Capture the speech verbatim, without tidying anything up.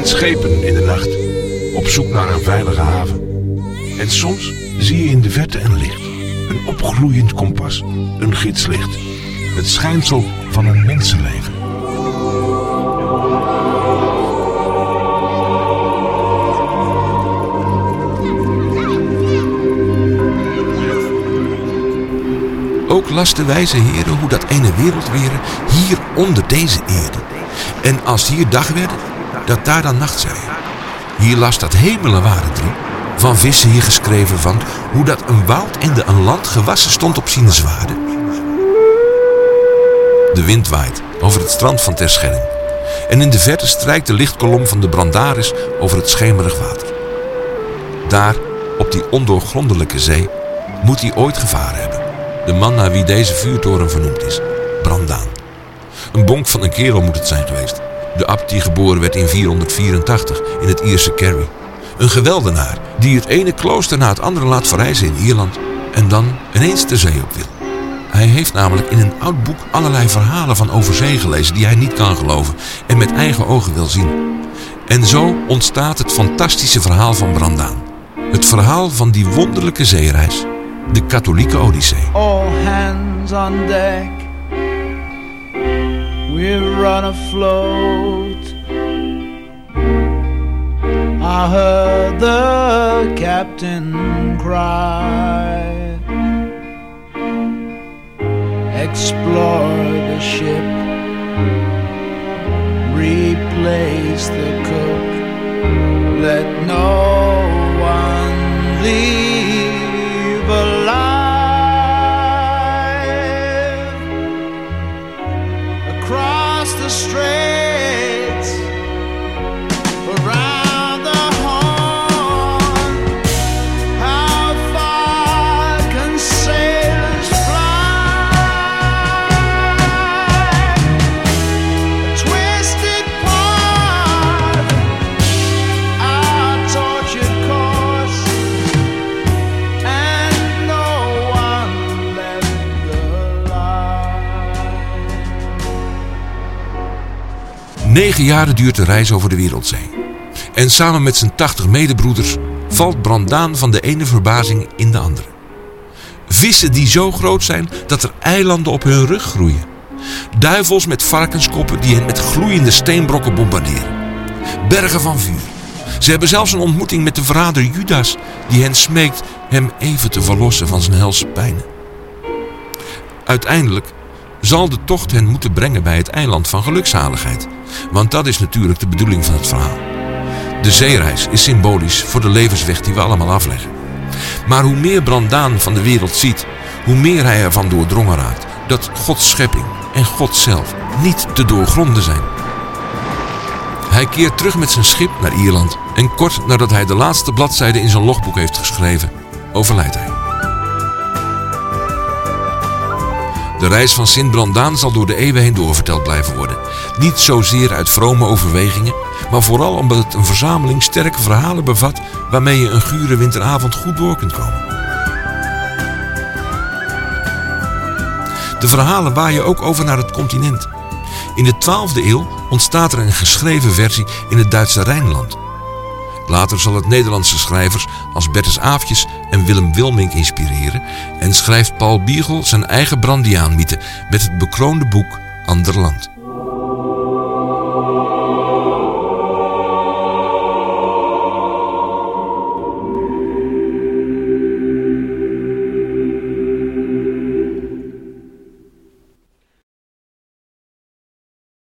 zijn schepen in de nacht, op zoek naar een veilige haven. En soms zie je in de verte een licht, een opgloeiend kompas, een gidslicht. Het schijnsel van een mensenleven. Ook las de wijze heren hoe dat ene wereldweren hier onder deze eerde. En als hier dag werd, dat daar dan nacht zij. Hier las dat hemelen waren drie. Van vissen hier geschreven van hoe dat een woud en de een land gewassen stond op zijn zwaarden. De wind waait over het strand van Terschelling. En in de verte strijkt de lichtkolom van de Brandaris over het schemerig water. Daar, op die ondoorgrondelijke zee, moet hij ooit gevaren hebben. De man naar wie deze vuurtoren vernoemd is, Brandaan. Een bonk van een kerel moet het zijn geweest. De abt die geboren werd in vierhonderdvierentachtig in het Ierse Kerry. Een geweldenaar die het ene klooster na het andere laat verrijzen in Ierland en dan ineens de zee op wil. Hij heeft namelijk in een oud boek allerlei verhalen van overzee gelezen die hij niet kan geloven en met eigen ogen wil zien. En zo ontstaat het fantastische verhaal van Brandaan. Het verhaal van die wonderlijke zeereis, de katholieke Odyssee. All hands on deck, we're run afloat. I heard the captain cry. Explore the ship, replace the cook, let no one leave alive. Across the straits, around the horn, how far can sailors fly? A twisted path, our tortured course, and no one left alive. Negen jaren duurt de reis over de wereldzee. En samen met zijn tachtig medebroeders valt Brandaan van de ene verbazing in de andere. Vissen die zo groot zijn dat er eilanden op hun rug groeien. Duivels met varkenskoppen die hen met gloeiende steenbrokken bombarderen. Bergen van vuur. Ze hebben zelfs een ontmoeting met de verrader Judas die hen smeekt hem even te verlossen van zijn helse pijnen. Uiteindelijk zal de tocht hen moeten brengen bij het eiland van gelukzaligheid. Want dat is natuurlijk de bedoeling van het verhaal. De zeereis is symbolisch voor de levensweg die we allemaal afleggen. Maar hoe meer Brandaan van de wereld ziet, hoe meer hij ervan doordrongen raakt dat Gods schepping en God zelf niet te doorgronden zijn. Hij keert terug met zijn schip naar Ierland en kort nadat hij de laatste bladzijde in zijn logboek heeft geschreven, overlijdt hij. De reis van Sint Brandaan zal door de eeuwen heen doorverteld blijven worden. Niet zozeer uit vrome overwegingen, maar vooral omdat het een verzameling sterke verhalen bevat waarmee je een gure winteravond goed door kunt komen. De verhalen waaien ook over naar het continent. In de twaalfde eeuw ontstaat er een geschreven versie in het Duitse Rijnland. Later zal het Nederlandse schrijvers als Bertus Aafjes en Willem Wilmink inspireren en schrijft Paul Biegel zijn eigen Brandiaan-mythe met het bekroonde boek Ander Land.